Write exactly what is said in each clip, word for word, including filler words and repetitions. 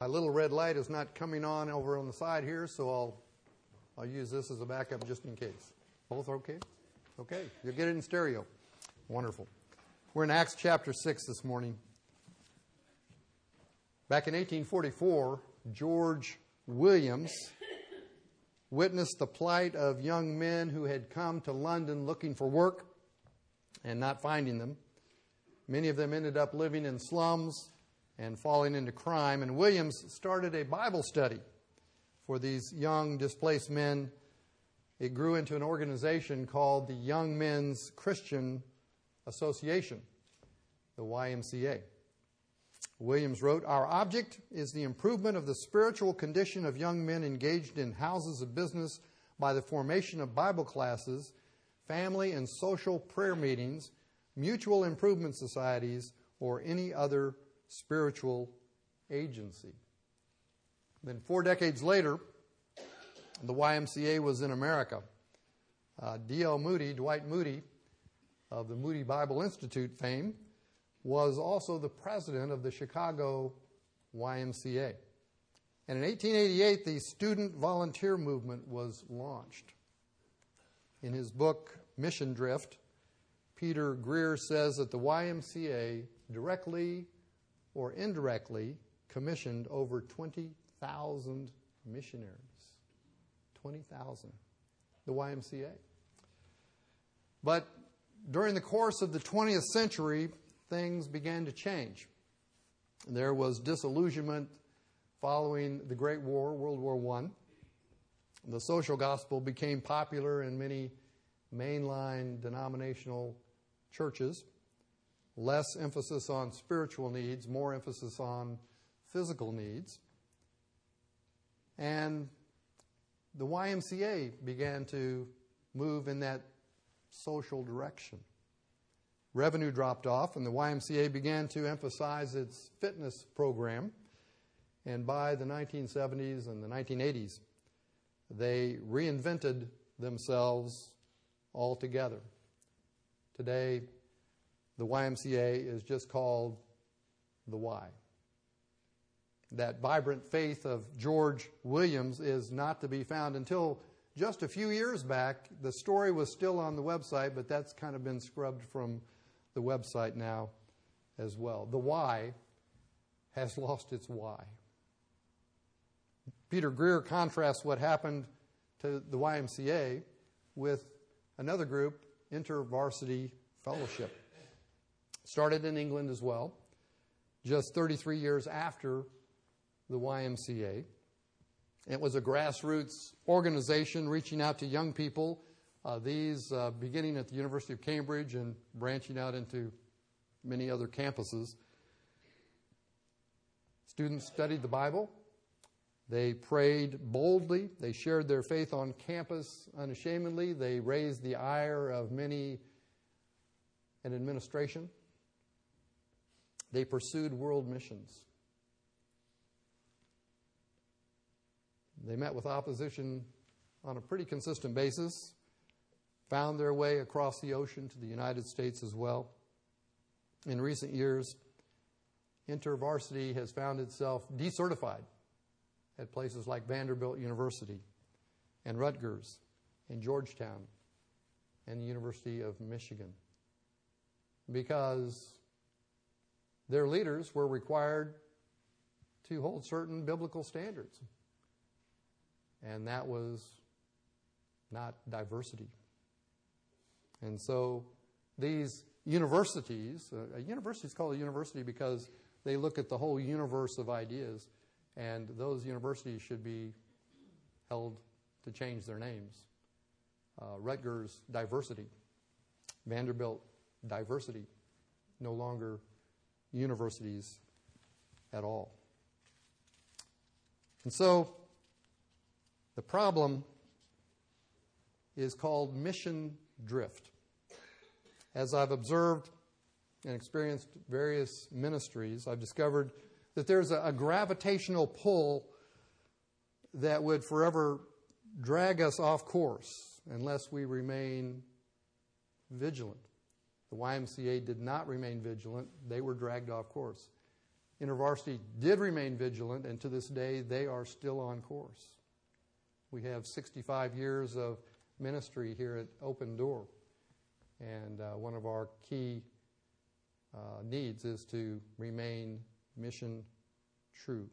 My little red light is not coming on over on the side here, so I'll I'll use this as a backup just in case. Both okay? Okay. You'll get it in stereo. Wonderful. We're in Acts chapter six this morning. Back in eighteen forty-four, George Williams witnessed the plight of young men who had come to London looking for work and not finding them. Many of them ended up living in slums and falling into crime. And Williams started a Bible study for these young displaced men. It grew into an organization called the Young Men's Christian Association, the Y M C A. Williams wrote, "Our object is the improvement of the spiritual condition of young men engaged in houses of business by the formation of Bible classes, family and social prayer meetings, mutual improvement societies, or any other spiritual agency." Then four decades later, the Y M C A was in America. Uh, D L Moody, Dwight Moody, of the Moody Bible Institute fame, was also the president of the Chicago Y M C A. And in eighteen eighty-eight, the student volunteer movement was launched. In his book, Mission Drift, Peter Greer says that the Y M C A directly or indirectly commissioned over twenty thousand missionaries. twenty thousand. The Y M C A. But during the course of the twentieth century, things began to change. There was disillusionment following the Great War, World War One. The social gospel became popular in many mainline denominational churches. Less emphasis on spiritual needs, more emphasis on physical needs. And the Y M C A began to move in that social direction. Revenue dropped off, and the Y M C A began to emphasize its fitness program. And by the nineteen seventies and the nineteen eighties, they reinvented themselves altogether. Today, the Y M C A is just called the Y. That vibrant faith of George Williams is not to be found until just a few years back. The story was still on the website, but that's kind of been scrubbed from the website now as well. The Y has lost its Y. Peter Greer contrasts what happened to the Y M C A with another group, InterVarsity Fellowship. Started in England as well, just thirty-three years after the Y M C A. It was a grassroots organization reaching out to young people, uh, these uh, beginning at the University of Cambridge and branching out into many other campuses. Students studied the Bible. They prayed boldly. They shared their faith on campus unashamedly. They raised the ire of many in administration. They pursued world missions. They met with opposition on a pretty consistent basis, found their way across the ocean to the United States as well. In recent years, InterVarsity has found itself decertified at places like Vanderbilt University and Rutgers and Georgetown and the University of Michigan, because their leaders were required to hold certain biblical standards. And that was not diversity. And so these universities, uh, a university is called a university because they look at the whole universe of ideas, and those universities should be held to change their names. Uh, Rutgers, diversity. Vanderbilt, diversity. No longer universities at all. And so the problem is called mission drift. As I've observed and experienced various ministries, I've discovered that there's a, a gravitational pull that would forever drag us off course unless we remain vigilant. The Y M C A did not remain vigilant. They were dragged off course. InterVarsity did remain vigilant, and to this day they are still on course. We have sixty-five years of ministry here at Open Door, and uh, one of our key uh, needs is to remain mission true.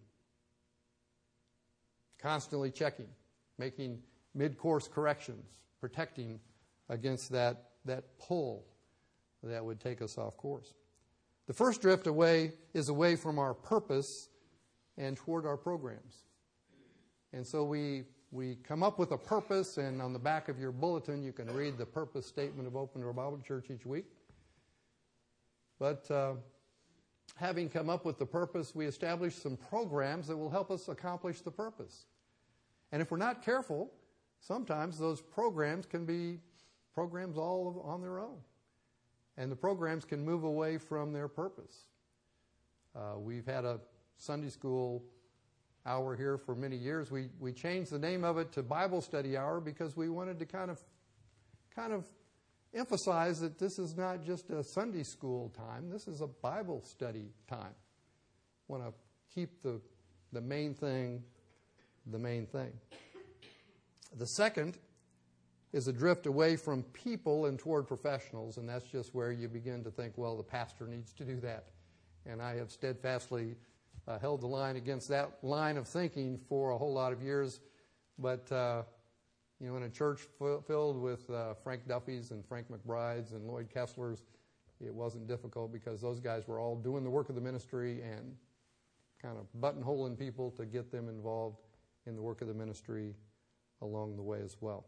Constantly checking, making mid-course corrections, protecting against that, that pull that would take us off course. The first drift away is away from our purpose and toward our programs. And so we we come up with a purpose, and on the back of your bulletin you can read the purpose statement of Open Door Bible Church each week. But uh, having come up with the purpose, we establish some programs that will help us accomplish the purpose. And if we're not careful, sometimes those programs can be programs all on their own. And the programs can move away from their purpose. Uh, we've had a Sunday school hour here for many years. We we changed the name of it to Bible Study Hour because we wanted to kind of kind of emphasize that this is not just a Sunday school time. This is a Bible study time. Want to keep the the main thing the main thing. The second is a drift away from people and toward professionals, and that's just where you begin to think, well, the pastor needs to do that. And I have steadfastly uh, held the line against that line of thinking for a whole lot of years. But, uh, you know, in a church f- filled with uh, Frank Duffys and Frank McBrides and Lloyd Kesslers, it wasn't difficult because those guys were all doing the work of the ministry and kind of buttonholing people to get them involved in the work of the ministry along the way as well.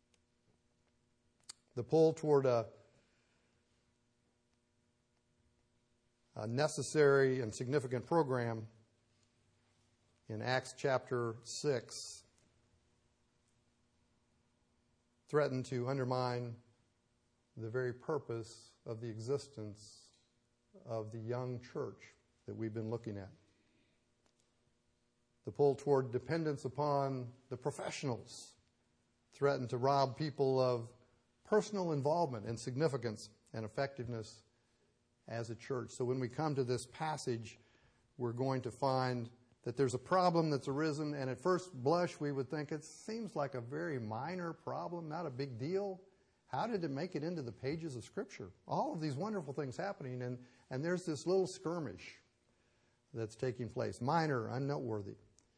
The pull toward a, a necessary and significant program in Acts chapter six threatened to undermine the very purpose of the existence of the young church that we've been looking at. The pull toward dependence upon the professionals threatened to rob people of personal involvement and significance and effectiveness as a church. So when we come to this passage, we're going to find that there's a problem that's arisen, and at first blush we would think it seems like a very minor problem, not a big deal. How did it make it into the pages of Scripture? All of these wonderful things happening, and, and there's this little skirmish that's taking place. Minor, unnoteworthy.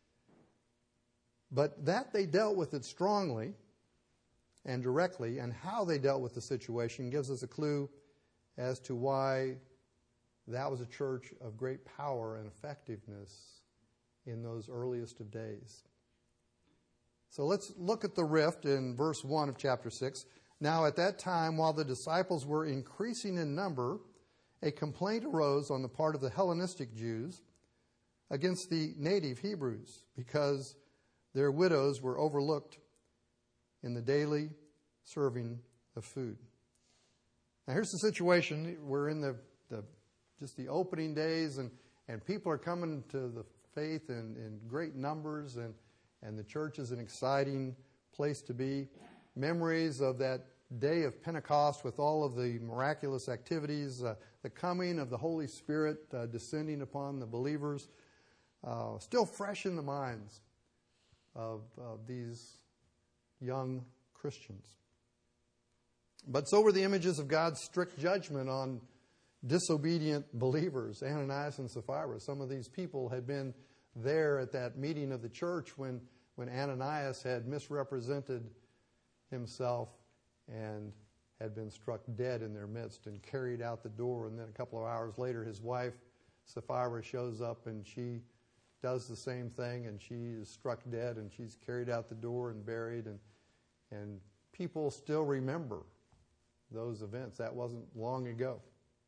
But that they dealt with it strongly and directly, and how they dealt with the situation gives us a clue as to why that was a church of great power and effectiveness in those earliest of days. So let's look at the rift in verse one of chapter six. Now at that time, while the disciples were increasing in number, a complaint arose on the part of the Hellenistic Jews against the native Hebrews, because their widows were overlooked in the daily serving of food. Now here's the situation. We're in the, the just the opening days, and, and people are coming to the faith in, in great numbers, and, and the church is an exciting place to be. Memories of that day of Pentecost with all of the miraculous activities, uh, the coming of the Holy Spirit uh, descending upon the believers, uh, still fresh in the minds of, of these young Christians. But so were the images of God's strict judgment on disobedient believers, Ananias and Sapphira. Some of these people had been there at that meeting of the church when, when Ananias had misrepresented himself and had been struck dead in their midst and carried out the door. And then a couple of hours later, his wife, Sapphira, shows up, and she does the same thing, and she is struck dead, and she's carried out the door and buried. And, and people still remember those events. That wasn't long ago.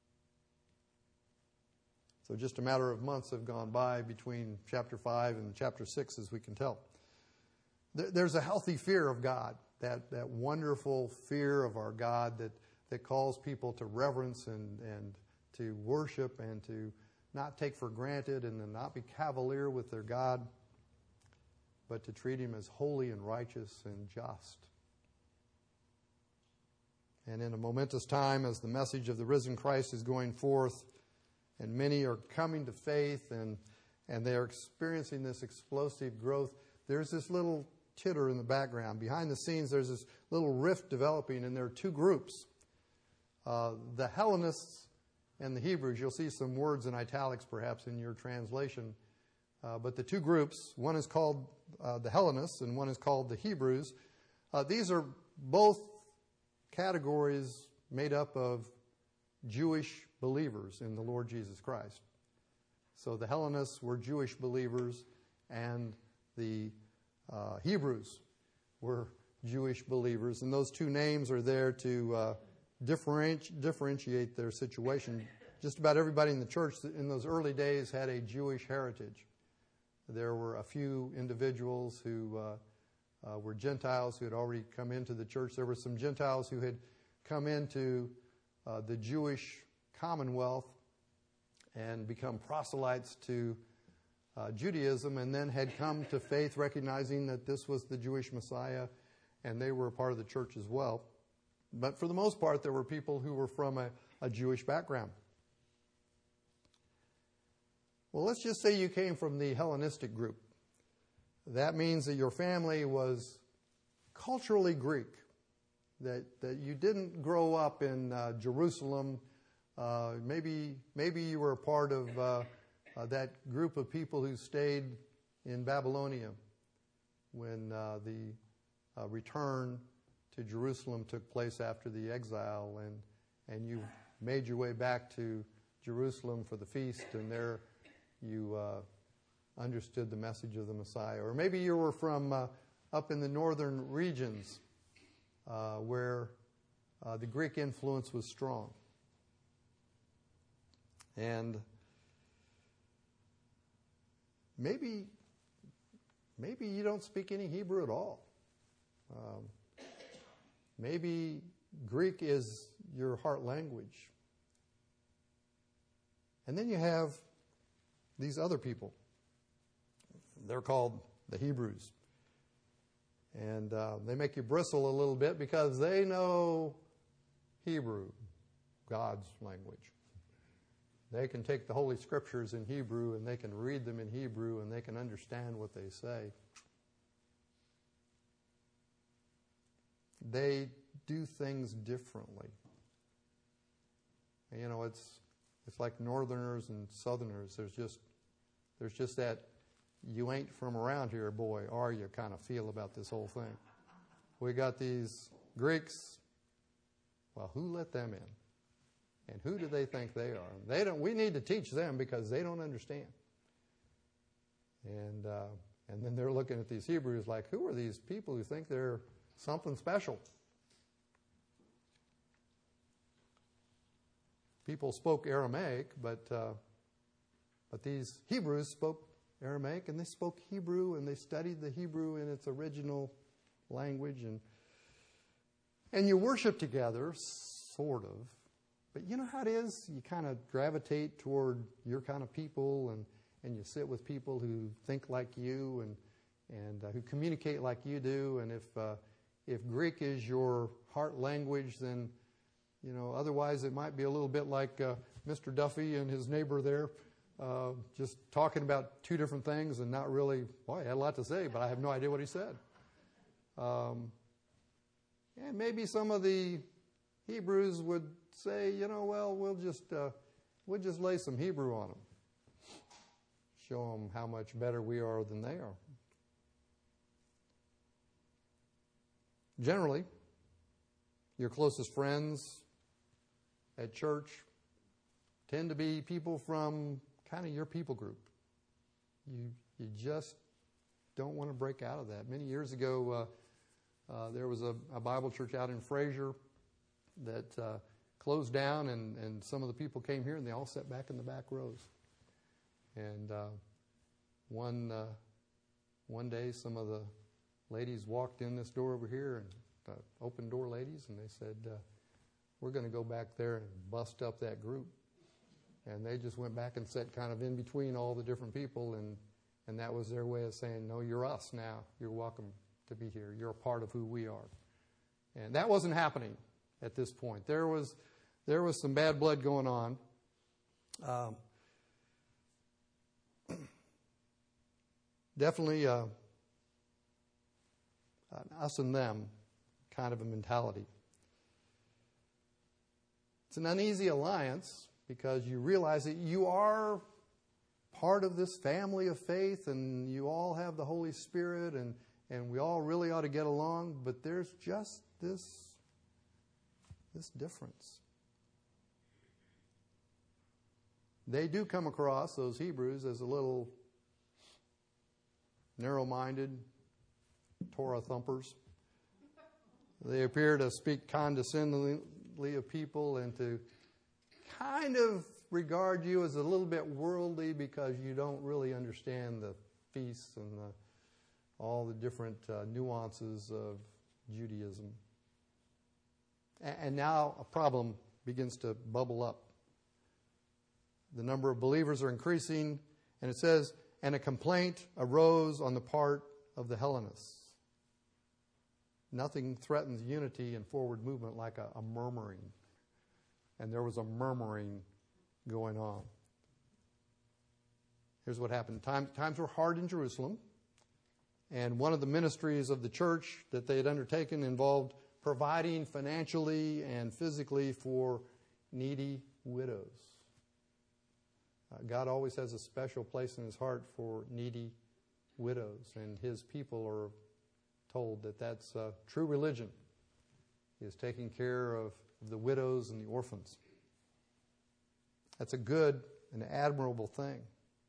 So just a matter of months have gone by between chapter five and chapter six, as we can tell. There's a healthy fear of God, that, that wonderful fear of our God that, that calls people to reverence and, and to worship and to not take for granted and to not be cavalier with their God, but to treat Him as holy and righteous and just. And in a momentous time, as the message of the risen Christ is going forth, and many are coming to faith, and and they are experiencing this explosive growth. There's this little titter in the background. Behind the scenes, there's this little rift developing, and there are two groups. Uh, the Hellenists and the Hebrews. You'll see some words in italics perhaps in your translation. Uh, but the two groups, one is called uh, the Hellenists and one is called the Hebrews. Uh, these are both categories made up of Jewish believers in the Lord Jesus Christ. So the Hellenists were Jewish believers, and the uh, Hebrews were Jewish believers. And those two names are there to uh, differenti- differentiate their situation. Just about everybody in the church in those early days had a Jewish heritage. There were a few individuals who uh, uh, were Gentiles who had already come into the church. There were some Gentiles who had come into uh, the Jewish commonwealth and become proselytes to uh, Judaism, and then had come to faith recognizing that this was the Jewish Messiah, and they were a part of the church as well. But for the most part, there were people who were from a, a Jewish background. Well, let's just say you came from the Hellenistic group. That means that your family was culturally Greek, that, that you didn't grow up in uh, Jerusalem. Uh, maybe maybe you were a part of uh, uh, that group of people who stayed in Babylonia when uh, the uh, return to Jerusalem took place after the exile, and and you made your way back to Jerusalem for the feast, and there you uh, understood the message of the Messiah. Or maybe you were from uh, up in the northern regions uh, where uh, the Greek influence was strong. And maybe maybe you don't speak any Hebrew at all. Um, maybe Greek is your heart language. And then you have these other people. They're called the Hebrews. And uh, they make you bristle a little bit because they know Hebrew, God's language. They can take the Holy Scriptures in Hebrew, and they can read them in Hebrew, and they can understand what they say. They do things differently. And, you know, it's it's like Northerners and Southerners. There's just there's just that you ain't from around here, boy, are you kind of feel about this whole thing. We got these Greeks. Well, who let them in? And who do they think they are? They don't. We need to teach them because they don't understand. And uh, and then they're looking at these Hebrews like, who are these people who think they're something special? People spoke Aramaic, but uh, but these Hebrews spoke Aramaic, and they spoke Hebrew, and they studied the Hebrew in its original language, and and you worship together, sort of. But you know how it is? You kind of gravitate toward your kind of people, and, and you sit with people who think like you and and uh, who communicate like you do. And if uh, if Greek is your heart language, then you know. Otherwise, it might be a little bit like uh, Mister Duffy and his neighbor there, uh, just talking about two different things and not really. Boy, he had a lot to say, but I have no idea what he said. Um, and maybe some of the Hebrews would say, you know, well, we'll just uh, we'll just lay some Hebrew on them, show them how much better we are than they are. Generally, your closest friends at church tend to be people from kind of your people group. You you just don't want to break out of that. Many years ago, uh, uh, there was a, a Bible church out in Fraser that uh, closed down, and, and some of the people came here, and they all sat back in the back rows. And uh, one uh, one day, some of the ladies walked in this door over here, and uh, open door ladies, and they said, uh, we're going to go back there and bust up that group. And they just went back and sat kind of in between all the different people, and, and that was their way of saying, no, you're us now. You're welcome to be here. You're a part of who we are. And that wasn't happening at this point. There was there was some bad blood going on. Um, definitely uh, an us and them kind of a mentality. It's an uneasy alliance because you realize that you are part of this family of faith and you all have the Holy Spirit and, and we all really ought to get along, but there's just this, this difference. They do come across, those Hebrews, as a little narrow-minded Torah thumpers. They appear to speak condescendingly of people and to kind of regard you as a little bit worldly because you don't really understand the feasts and the, all the different uh, nuances of Judaism. And, and now a problem begins to bubble up. The number of believers are increasing, and it says, and a complaint arose on the part of the Hellenists. Nothing threatens unity and forward movement like a, a murmuring. And there was a murmuring going on. Here's what happened. Time, times were hard in Jerusalem, and one of the ministries of the church that they had undertaken involved providing financially and physically for needy widows. Uh, God always has a special place in His heart for needy widows, and His people are told that that's uh, true religion, is taking care of the widows and the orphans. That's a good and admirable thing.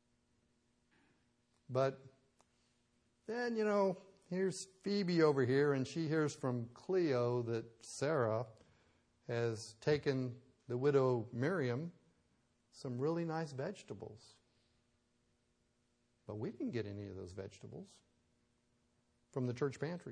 But then, you know, here's Phoebe over here, and she hears from Cleo that Sarah has taken the widow Miriam some really nice vegetables. But we didn't get any of those vegetables from the church pantry.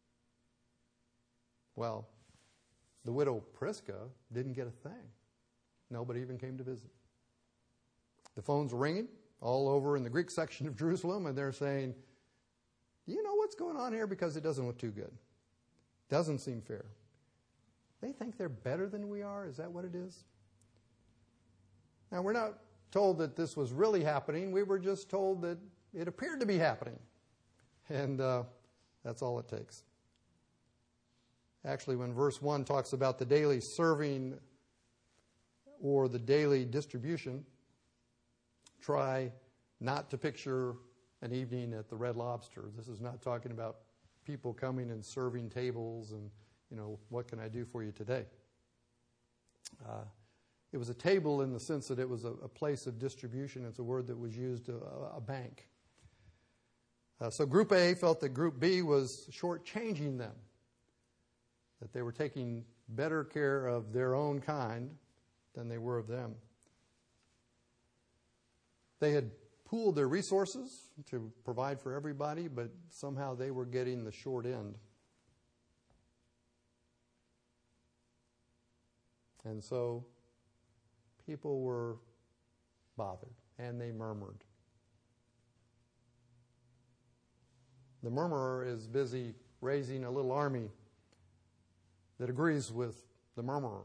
Well, the widow Prisca didn't get a thing. Nobody even came to visit. The phone's ringing all over in the Greek section of Jerusalem, and they're saying, do you know what's going on here? Because it doesn't look too good. Doesn't seem fair. They think they're better than we are? Is that what it is? Now, we're not told that this was really happening. We were just told that it appeared to be happening. And uh, that's all it takes. Actually, when verse one talks about the daily serving or the daily distribution, try not to picture an evening at the Red Lobster. This is not talking about people coming and serving tables and, you know, what can I do for you today? Uh, it was a table in the sense that it was a, a place of distribution. It's a word that was used, a, a bank. Uh, so Group A felt that Group B was shortchanging them, that they were taking better care of their own kind than they were of them. They had pooled their resources to provide for everybody, but somehow they were getting the short end. And so people were bothered, and they murmured. The murmurer is busy raising a little army that agrees with the murmurer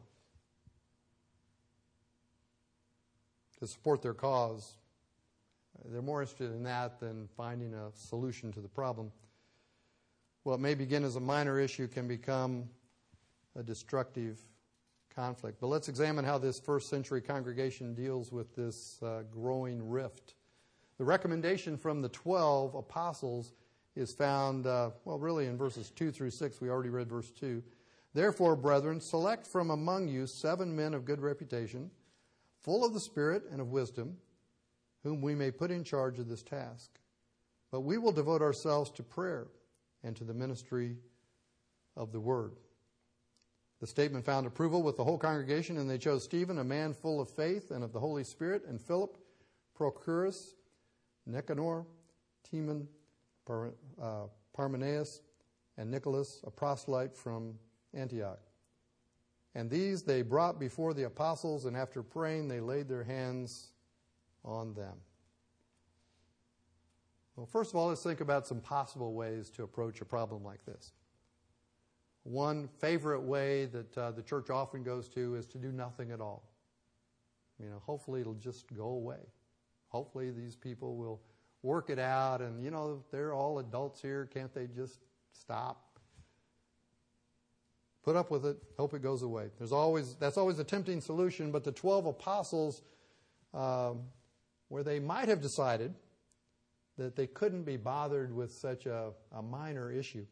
to support their cause. They're more interested in that than finding a solution to the problem. What may begin as a minor issue can become a destructive conflict. But let's examine how this first century congregation deals with this uh, growing rift. The recommendation from the twelve apostles is found, uh, well, really in verses two through six. We already read verse two. Therefore, brethren, select from among you seven men of good reputation, full of the Spirit and of wisdom, whom we may put in charge of this task. But we will devote ourselves to prayer and to the ministry of the word. The statement found approval with the whole congregation, and they chose Stephen, a man full of faith and of the Holy Spirit, and Philip, Prochorus, Nicanor, Timon, Par, uh, Parmenas, and Nicholas, a proselyte from Antioch. And these they brought before the apostles, and after praying, they laid their hands on them. Well, first of all, let's think about some possible ways to approach a problem like this. One favorite way that uh, the church often goes to is to do nothing at all. You know, hopefully it'll just go away. Hopefully these people will, work it out, and, you know, they're all adults here. Can't they just stop? Put up with it. Hope it goes away. There's always that's always a tempting solution. But the twelve apostles, um, where they might have decided that they couldn't be bothered with such a, a minor issue,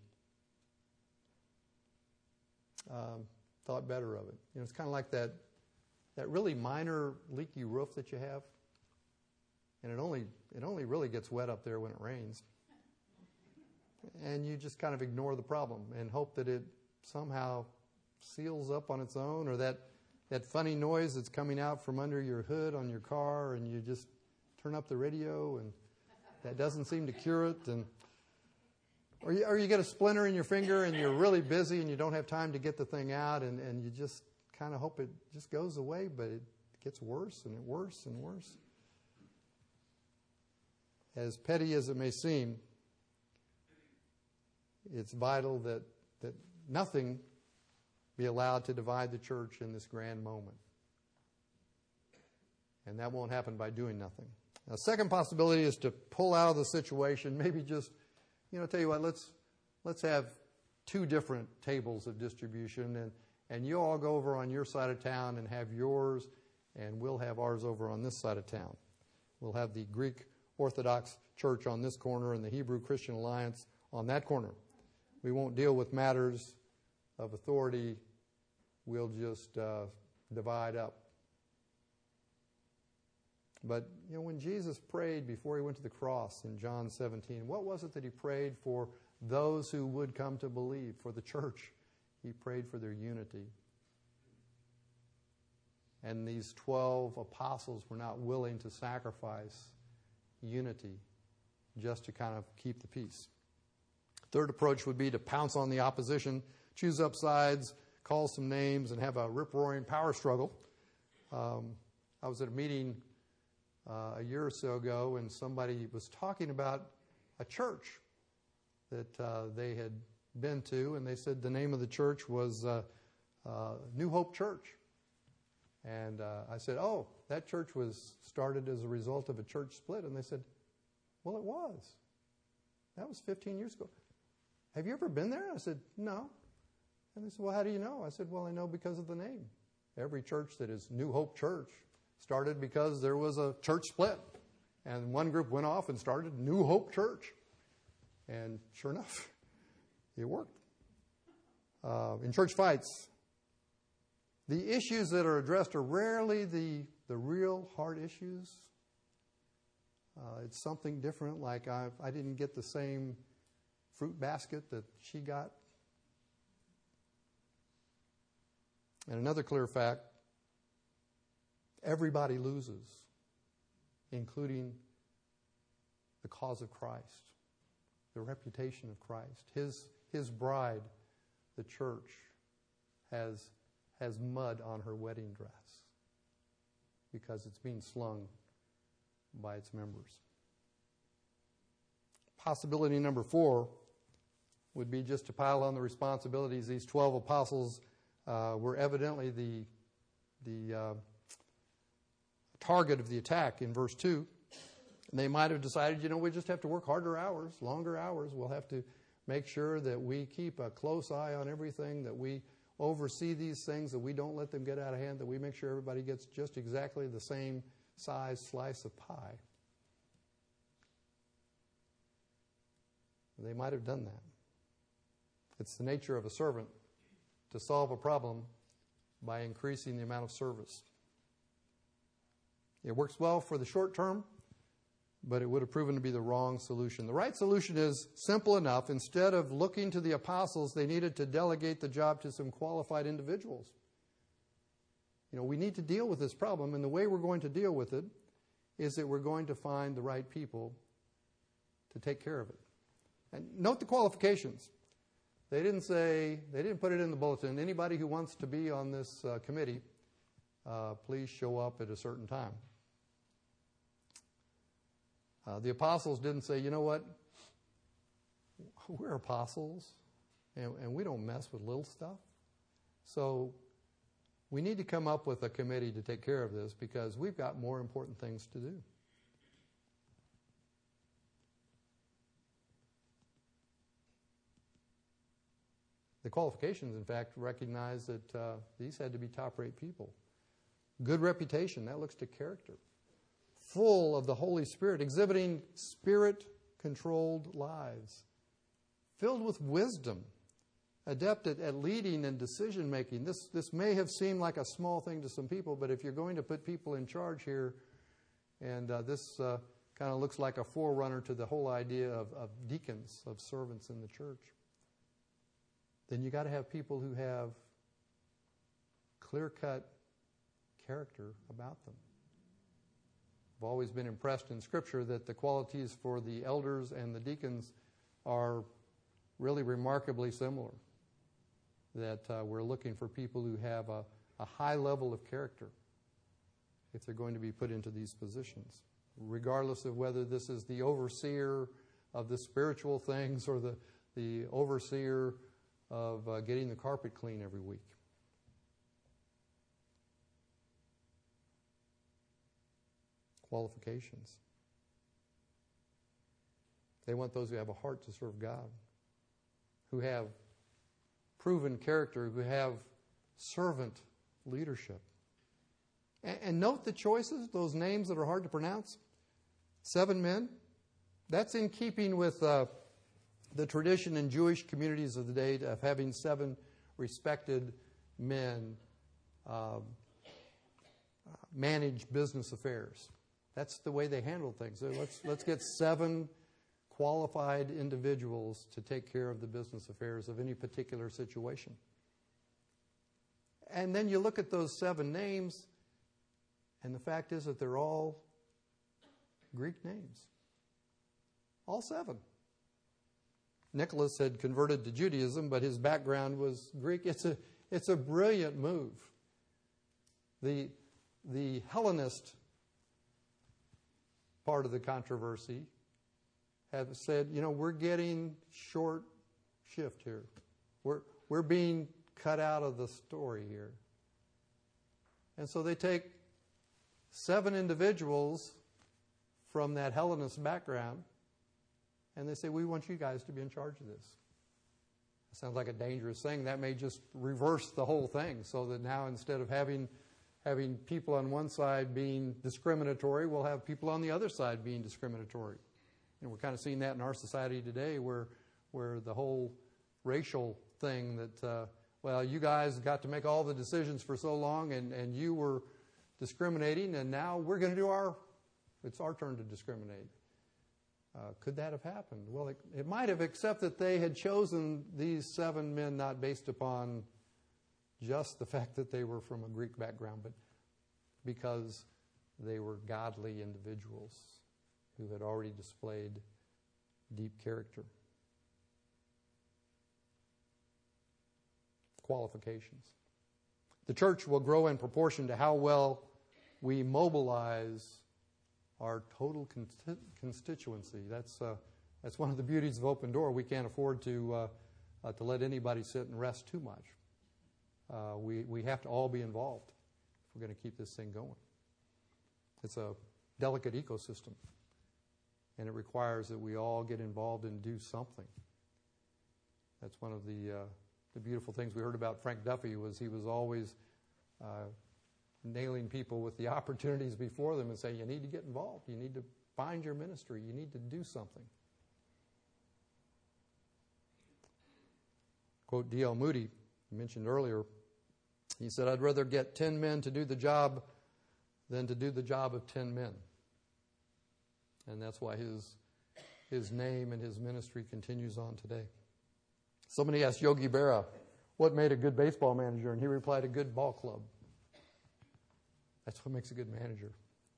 um, thought better of it. You know, it's kind of like that that really minor leaky roof that you have, and it only it only really gets wet up there when it rains, and you just kind of ignore the problem and hope that it somehow seals up on its own, or that, that funny noise that's coming out from under your hood on your car, and you just turn up the radio, and that doesn't seem to cure it. And or you, or you get a splinter in your finger, and you're really busy, and you don't have time to get the thing out, and, and you just kind of hope it just goes away, but it gets worse and worse and worse. As petty as it may seem, it's vital that that nothing be allowed to divide the church in this grand moment. And that won't happen by doing nothing. A second possibility is to pull out of the situation, maybe just, you know, tell you what, let's let's have two different tables of distribution, and, and you all go over on your side of town and have yours, and we'll have ours over on this side of town. We'll have the Greek Orthodox Church on this corner and the Hebrew Christian Alliance on that corner. We won't deal with matters of authority. We'll just uh, divide up. But, you know, when Jesus prayed before he went to the cross in John seventeen, what was it that he prayed for those who would come to believe, for the church? He prayed for their unity. And these twelve apostles were not willing to sacrifice unity just to kind of keep the peace. Third approach would be to pounce on the opposition, choose up sides, call some names, and have a rip-roaring power struggle. Um, I was at a meeting uh, a year or so ago, and somebody was talking about a church that uh, they had been to, and they said the name of the church was uh, uh, New Hope Church. And uh, I said, oh, that church was started as a result of a church split. And they said, well, it was. That was fifteen years ago. Have you ever been there? I said, no. And they said, well, how do you know? I said, well, I know because of the name. Every church that is New Hope Church started because there was a church split. And one group went off and started New Hope Church. And sure enough, it worked. Uh, in church fights, the issues that are addressed are rarely the, the real hard issues. Uh, it's something different, like I, I didn't get the same fruit basket that she got. And another clear fact, everybody loses, including the cause of Christ, the reputation of Christ. His, his bride, the church, has, has mud on her wedding dress because it's being slung by its members. Possibility number four would be just to pile on the responsibilities. These twelve apostles uh, were evidently the, the uh, target of the attack in verse two. And they might have decided, you know, we just have to work harder hours, longer hours. We'll have to make sure that we keep a close eye on everything, that we oversee these things, that we don't let them get out of hand, that we make sure everybody gets just exactly the same size slice of pie. They might have done that. It's the nature of a servant to solve a problem by increasing the amount of service. It works well for the short term, but it would have proven to be the wrong solution. The right solution is simple enough. Instead of looking to the apostles, they needed to delegate the job to some qualified individuals. You know, we need to deal with this problem, and the way we're going to deal with it is that we're going to find the right people to take care of it. And note the qualifications. They didn't say, they didn't put it in the bulletin, anybody who wants to be on this uh, committee, uh, please show up at a certain time. Uh, the apostles didn't say, you know what, we're apostles, and, and we don't mess with little stuff. So we need to come up with a committee to take care of this because we've got more important things to do. The qualifications, in fact, recognize that uh, these had to be top-rate people. Good reputation, that looks to character. Full of the Holy Spirit, exhibiting Spirit-controlled lives. Filled with wisdom, adept at, at leading and decision-making. This, this may have seemed like a small thing to some people, but if you're going to put people in charge here, and uh, this uh, kind of looks like a forerunner to the whole idea of, of deacons, of servants in the church, then you got to have people who have clear-cut character about them. I've always been impressed in Scripture that the qualities for the elders and the deacons are really remarkably similar. That uh, we're looking for people who have a, a high level of character if they're going to be put into these positions, regardless of whether this is the overseer of the spiritual things or the, the overseer of uh, getting the carpet clean every week. Qualifications. They want those who have a heart to serve God, who have proven character, who have servant leadership. And, and note the choices, those names that are hard to pronounce. Seven men. That's in keeping with uh, the tradition in Jewish communities of the day of having seven respected men uh, manage business affairs. That's the way they handle things. So let's, let's get seven qualified individuals to take care of the business affairs of any particular situation. And then you look at those seven names, and the fact is that they're all Greek names. All seven. Nicholas had converted to Judaism, but his background was Greek. It's a, it's a brilliant move. The, the Hellenist part of the controversy have said, you know, we're getting short shift here. We're, we're being cut out of the story here. And so they take seven individuals from that Hellenist background, and they say, we want you guys to be in charge of this. It sounds like a dangerous thing. That may just reverse the whole thing, so that now instead of having having people on one side being discriminatory, we'll have people on the other side being discriminatory. And we're kind of seeing that in our society today, where where the whole racial thing that, uh, well, you guys got to make all the decisions for so long, and, and you were discriminating, and now we're going to do our, it's our turn to discriminate. Uh, could that have happened? Well, it, it might have, except that they had chosen these seven men not based upon just the fact that they were from a Greek background, but because they were godly individuals who had already displayed deep character. Qualifications. The church will grow in proportion to how well we mobilize our total con- constituency. That's uh, that's one of the beauties of Open Door. We can't afford to uh, uh, to let anybody sit and rest too much. Uh, we we have to all be involved if we're going to keep this thing going. It's a delicate ecosystem, and it requires that we all get involved and do something. That's one of the uh, the beautiful things we heard about Frank Duffy, was he was always uh, nailing people with the opportunities before them and saying, you need to get involved. You need to find your ministry. You need to do something. Quote D L Moody, mentioned earlier. He said, I'd rather get ten men to do the job than to do the job of ten men. And that's why his, his name and his ministry continues on today. Somebody asked Yogi Berra, what made a good baseball manager? And he replied, a good ball club. That's what makes a good manager.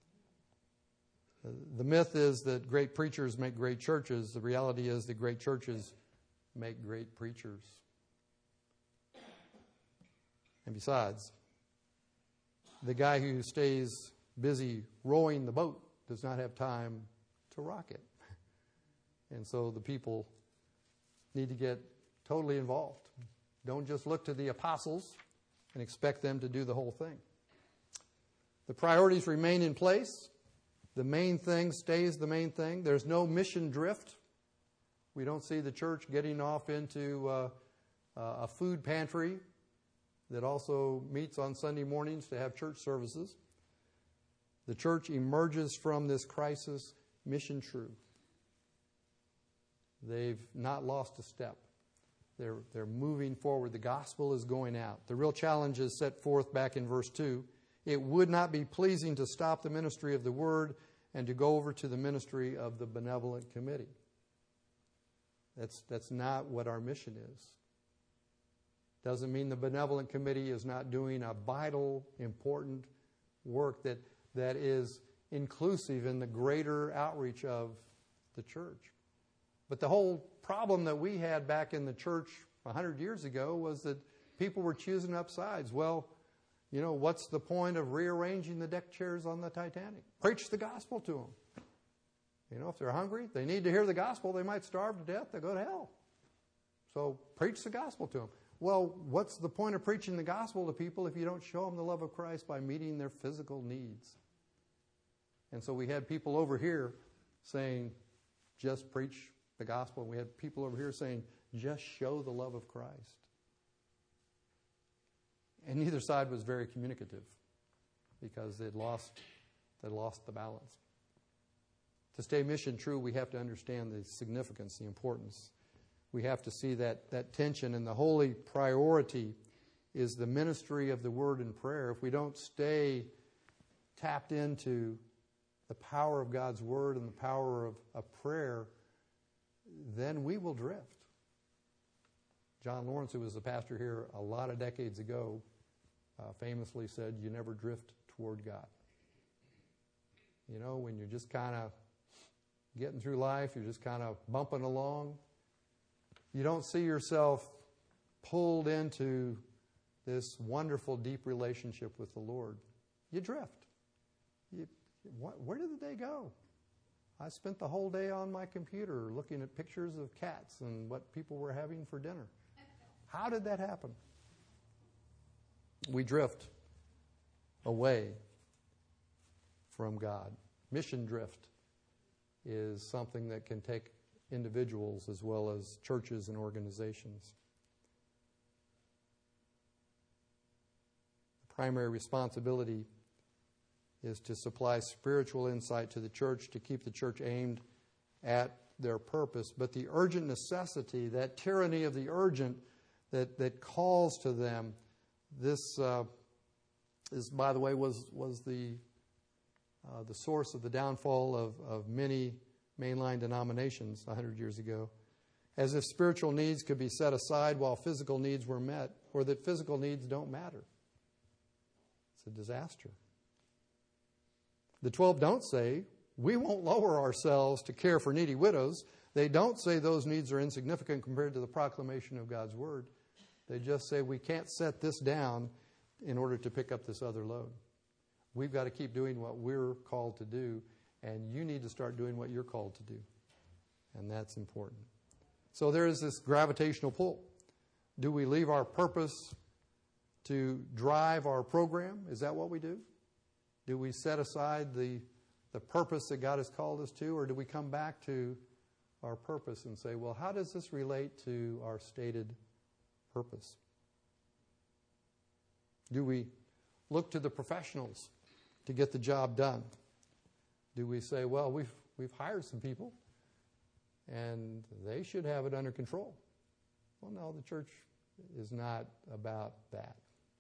The myth is that great preachers make great churches. The reality is that great churches make great preachers. And besides, the guy who stays busy rowing the boat does not have time to rock it. And so the people need to get totally involved. Don't just look to the apostles and expect them to do the whole thing. The priorities remain in place. The main thing stays the main thing. There's no mission drift. We don't see the church getting off into uh, uh, a food pantry that also meets on Sunday mornings to have church services. The church emerges from this crisis mission true. They've not lost a step. They're, they're moving forward. The gospel is going out. The real challenge is set forth back in verse two. It would not be pleasing to stop the ministry of the word and to go over to the ministry of the benevolent committee. That's, that's not what our mission is. Doesn't mean the benevolent committee is not doing a vital, important work that, that is inclusive in the greater outreach of the church. But the whole problem that we had back in the church a hundred years ago was that people were choosing up sides. Well, you know, what's the point of rearranging the deck chairs on the Titanic? Preach the gospel to them. You know, if they're hungry, they need to hear the gospel, they might starve to death, they'll go to hell. So preach the gospel to them. Well, what's the point of preaching the gospel to people if you don't show them the love of Christ by meeting their physical needs? And so we had people over here saying, just preach the gospel. We had people over here saying, just show the love of Christ. And neither side was very communicative because they'd lost, they'd lost the balance. To stay mission true, we have to understand the significance, the importance. We have to see that, that tension, and the holy priority is the ministry of the word and prayer. If we don't stay tapped into the power of God's word and the power of, of prayer, then we will drift. John Lawrence, who was the pastor here a lot of decades ago, uh, famously said, you never drift toward God. You know, when you're just kind of getting through life, you're just kind of bumping along, you don't see yourself pulled into this wonderful, deep relationship with the Lord. You drift. You, what, where did the day go? I spent the whole day on my computer looking at pictures of cats and what people were having for dinner. How did that happen? We drift away from God. Mission drift is something that can take individuals as well as churches and organizations. The primary responsibility is to supply spiritual insight to the church, to keep the church aimed at their purpose. But the urgent necessity, that tyranny of the urgent that, that calls to them, this uh, is, by the way, was, was the, uh, the source of the downfall of, of many mainline denominations a hundred years ago. As if spiritual needs could be set aside while physical needs were met, or that physical needs don't matter. It's a disaster. The twelve don't say, we won't lower ourselves to care for needy widows. They don't say those needs are insignificant compared to the proclamation of God's word. They just say we can't set this down in order to pick up this other load. We've got to keep doing what we're called to do, and you need to start doing what you're called to do. And that's important. So there is this gravitational pull. Do we leave our purpose to drive our program? Is that what we do? Do we set aside the, the purpose that God has called us to, or do we come back to our purpose and say, well, how does this relate to our stated purpose? Do we look to the professionals to get the job done? Do we say, well, we've, we've hired some people, and they should have it under control? Well, no, the church is not about that.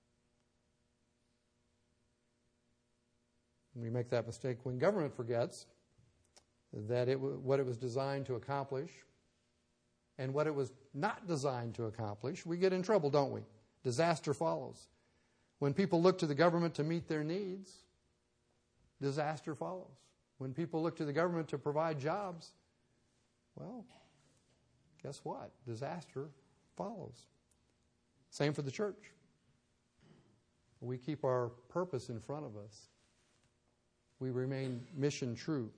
We make that mistake when government forgets that it what it was designed to accomplish and what it was not designed to accomplish. We get in trouble, don't we? Disaster follows. When people look to the government to meet their needs, disaster follows. When people look to the government to provide jobs, well, guess what? Disaster follows. Same for the church. We keep our purpose in front of us. We remain mission true.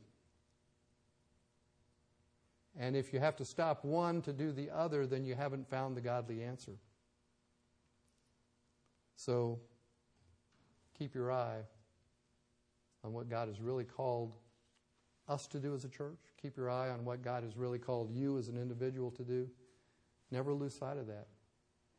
And if you have to stop one to do the other, then you haven't found the godly answer. So keep your eye on what God has really called us to do as a church. Keep your eye on what God has really called you as an individual to do. Never lose sight of that.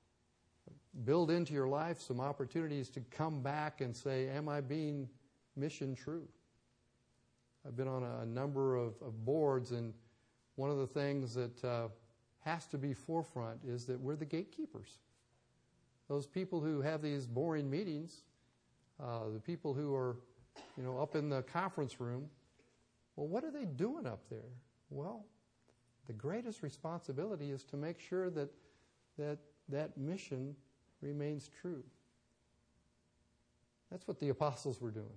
build into your life some opportunities to come back and say, am I being mission true? I've been on a, a number of, of boards, and one of the things that uh, has to be forefront is that we're the gatekeepers. Those people who have these boring meetings, uh, the people who are, you know, up in the conference room, well, what are they doing up there? Well, the greatest responsibility is to make sure that that that mission remains true. That's what the apostles were doing.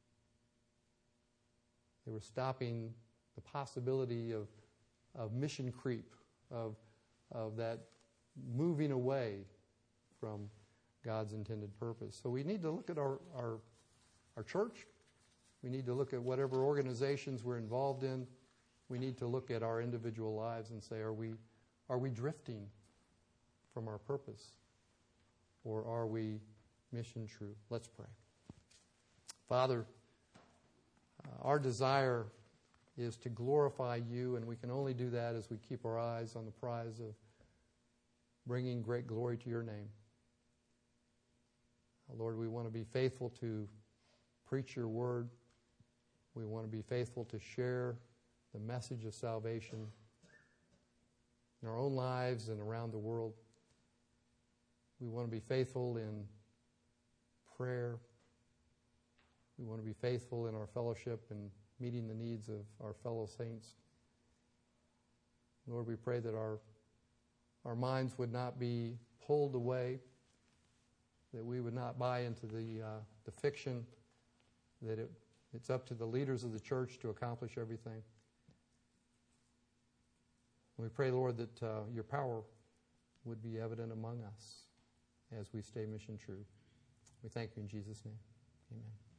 They were stopping the possibility of of mission creep, of of that moving away from God's intended purpose. So we need to look at our, our our church. We need to look at whatever organizations we're involved in. We need to look at our individual lives and say, are we are we drifting from our purpose? Or are we mission true? Let's pray. Father, uh, our desire is to glorify you, and we can only do that as we keep our eyes on the prize of bringing great glory to your name. Lord, we want to be faithful to preach your word. We want to be faithful to share the message of salvation in our own lives and around the world. We want to be faithful in prayer. We want to be faithful in our fellowship and meeting the needs of our fellow saints. Lord, we pray that our our minds would not be pulled away, that we would not buy into the uh, the fiction that it, it's up to the leaders of the church to accomplish everything. We pray, Lord, that uh, your power would be evident among us as we stay mission true. We thank you in Jesus' name. Amen.